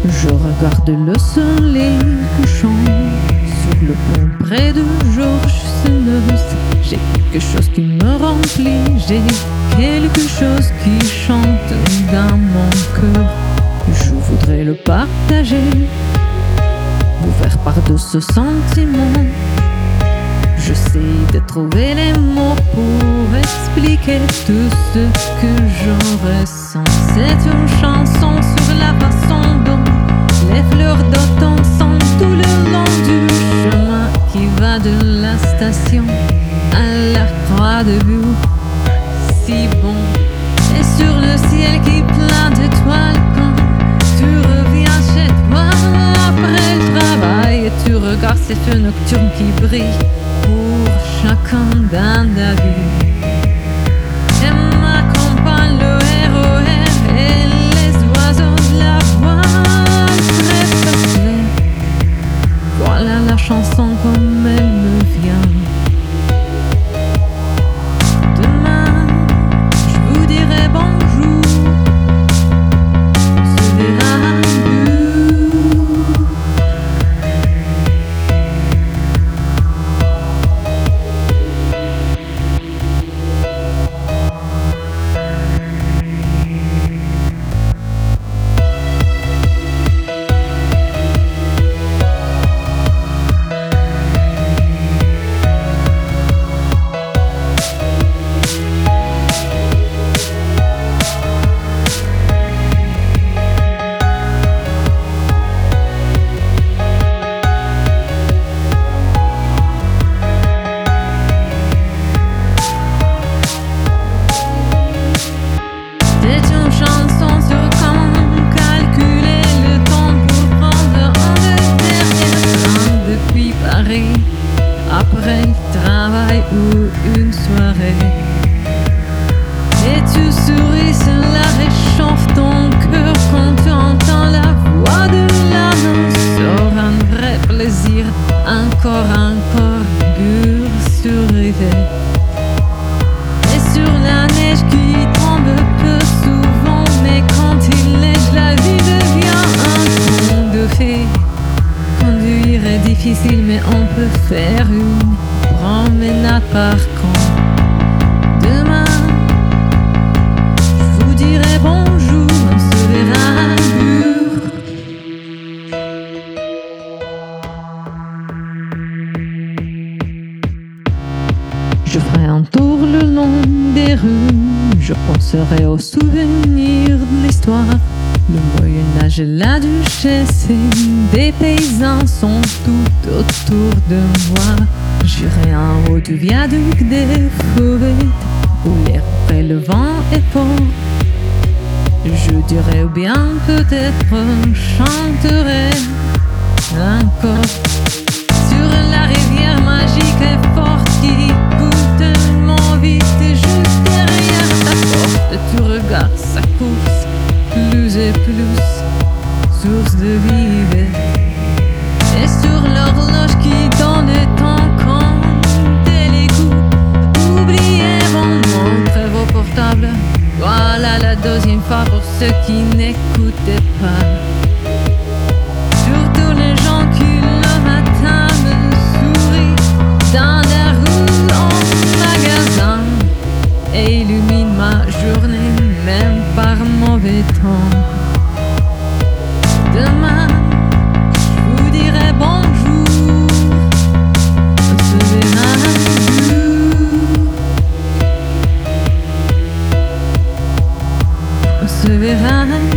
Je regarde le soleil couchant sur le pont près de Georges Seneus. J'ai quelque chose qui me remplit, j'ai quelque chose qui chante dans mon cœur. Je voudrais le partager, vous faire part de ce sentiment. J'essaie de trouver les mots pour expliquer tout ce que je ressens. C'est une chanson sur la façon dont les fleurs d'automne sont tout le long du chemin qui va de la station à la croix de vue. Si bon, et sur le ciel qui plein d'étoiles quand tu reviens chez toi après le travail et tu regardes ces feux nocturnes qui brillent pour chacun d'un d'avis. Et m'accompagne le RER et les oiseaux de la voile très peuplée. Voilà la chanson comme elle me vient. Demain, je vous dirai bonjour, on se verra après le travail ou une soirée. Et tu souris, cela réchauffe ton cœur quand tu entends la voix de l'annonce. Sur un vrai plaisir, encore pur surrivé. Et sur la neige qui tombe peu souvent, mais quand il neige, la vie devient un conte de fées. Conduire est difficile, mais on peut faire une promenade par camp. Demain, je vous dirai bonjour, on se verra à Bure. Je ferai un tour le long des rues, je penserai aux souvenirs de l'histoire. Le Moyen-Âge et la duchesse et des paysans sont tout autour de moi. J'irai en haut du viaduc des forêts où l'air frais, le vent est fort. Je dirai ou bien peut-être chanterai encore sur la rivière magique et forte qui coule tellement vite et juste derrière ta porte tu regardes sa course plus et plus, source de vie. Et sur l'horloge qui donne le temps, comptez les coups, oubliez vos montres et vos portables. Voilà la deuxième fois pour ceux qui n'écoutaient pas. Surtout les gens qui le matin me sourient dans la rue, en magasin, et illuminent ma journée même par mauvais temps. Demain, je vous dirai bonjour, on se verra à Bure. On se verra à Bure.